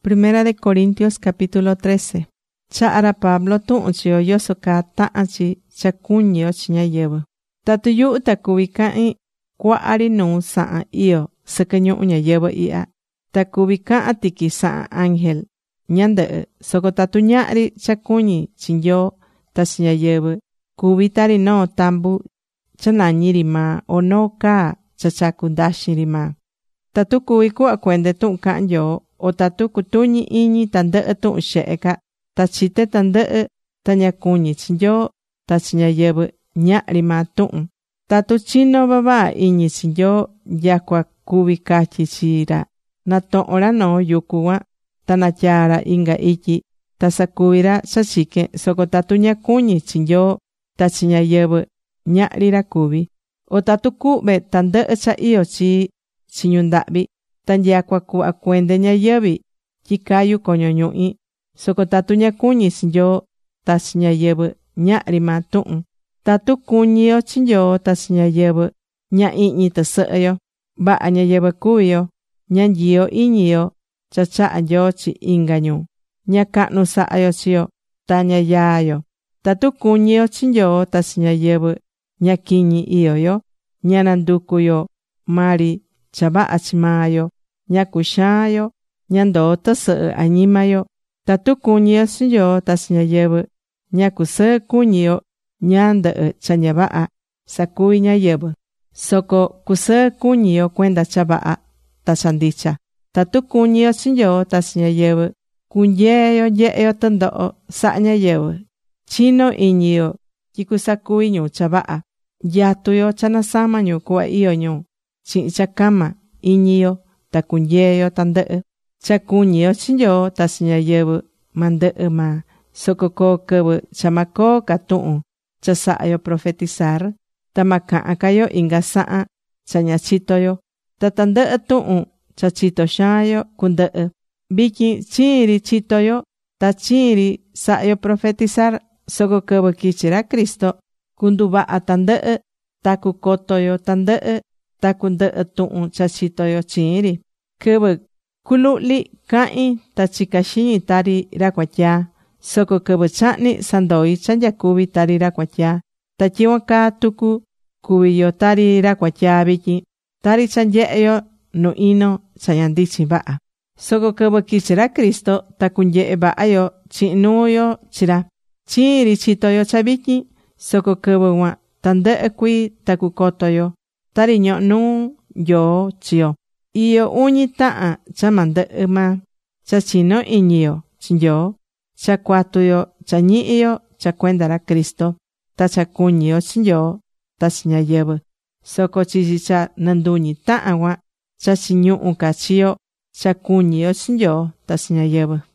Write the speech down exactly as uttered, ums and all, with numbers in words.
Primera de Corintios capítulo trece. Cha'ra Pablo tu'un chiyo yoso kaa ta'an chi chakuñiyo chi ñáyɨvɨ. Tatu yu'u ta kuvi ka'in kua'a ri nuu sa'an io sɨkɨ ñu'u ñayɨvɨ i'ya. Ta kuvi ka'an tiki sa'an ángel ñandɨ'ɨ. Soko tatu ña'ri chakuñi chi Nyoo ta chi ñayɨvɨ, kuvi tari noo tambu cha nañi ri maa o noo kaa cha chaku ndaxin ri maa. Tatu kuvi ku'a kuende tu'un ka'an Nyoo, o tatu kutuñi iñi tandɨ'ɨ tu'un xe'e ka, ta chite tandɨ'ɨ ta ña kuñi chi Nyoo ta chi ñayɨvɨ, ña'ri maa tu'un. Tatu chino vava'a iñi chi Nyoo nyakua kuvi catyi chi ra na to'on ra noo yuku cuan, ta natyaa ra inga ityi, ta sacuvi ra cha chiquen. Soco tatu ña kuñi chi Nyoo ta chi ñayɨvɨ, ña'ri ra cuvi. O tatu cu've tandɨ'ɨ cha io chi chi ñu nda'vi, ta nyakua cuhva cuende ñayɨvi tyi cayu coño ñuhi. Soco tatu ña kuñi chi Nyoo ta chi ñayɨvɨ, ña'ri maa tu'un. Tatu cuñi yo chi Nyoo ta chi ñayɨvɨ, ña ihñi tɨsɨ'ɨ yo. Va'a ñayɨvɨ cuví yo. Ña nyiyo iñi yo cha cha'a Nyoo chi inga ñu. Ña cahnu saha yo chi yo, ta ña yaa yo. Tatu cuñi yo chi Nyoo ta chi ñayɨvɨ, ña quiñi io yo. Ña nanducu yo mari cha va'a chi maa yo. Ña cuxaan yo. Ña ndoo tɨsɨ'ɨ añima yo. Tatu cuñi yo chi Nyoo ta chi ñayɨvɨ, ña cusɨɨ cuñi yo ñandɨ'ɨ cha ña va'a sacuvi ñáyɨvɨ. Soco cusɨɨ cuñi yo cuenda cha va'a ta cha ndicha. Tatu cuñi yo chi Nyoo ta chi ñayɨvɨ, cunyee yo nyehe yo tɨndoho sa'a ñáyɨvɨ. Chino iñi yo tyi cusacuvi ñu cha va'a. Nyatu yo cha nasama ñu cuhva io ñu, chi'in cha cama iñi yo ta cunyee yo tandɨ'ɨ. Cha cuñi yo chi Nyoo ta chi ñayɨvɨ mandɨ'ɨ maa. Soco coo quɨvɨ cha ma coo ca tu'un cha saha yo profetizar, ta ma cahan ca yo inga sa'an cha ña chito yo. Ta tandɨ'ɨ tu'un cha chito xaan yo cundɨhɨ. Vityin chiin ri chito yo, ta chiin ri saha yo profetizar. Soco quɨvɨ quichi ra Cristo, cunduvaha tandɨ'ɨ, ta cucoto yo tandɨ'ɨ, ta cundɨhɨ tu'un cha chito yo chiin ri. Quɨvɨ culuhli cahín ta chica xiñi tari ra cuatyaa. Soco quɨvɨ chahni sandoi cha nyacuvi tari ra cuatyaa. Ta tyicuan caa tucu cuvi yo tari ra cuatyaa vityin, tari cha nyehe yo nu ino cha ña ndichin vaha. Soco quɨvɨ quichi ra Cristo ta cunyehe vaha yo chihin nuu yo chi ra. Chiin ri chito yo cha vityin, soco quɨvɨ cuan tandɨ'ɨ cuii ta cucoto yo tari ñohó nuu Nyoo chi yo. Io uñi tahan cha ma ndɨhɨ maa: cha chino iñi yo chi Nyoo, cha cuatu yo cha ñihi yo cha cuenda ra Cristo, ta cha cuñi yo chi Nyoo ta chi ñayɨvɨ. Soco chichi cha nɨnduñi tahan cuan, cha chiñuhu ca chi yo cha cuñi yo chi Nyoo ta chi ñayɨvɨ.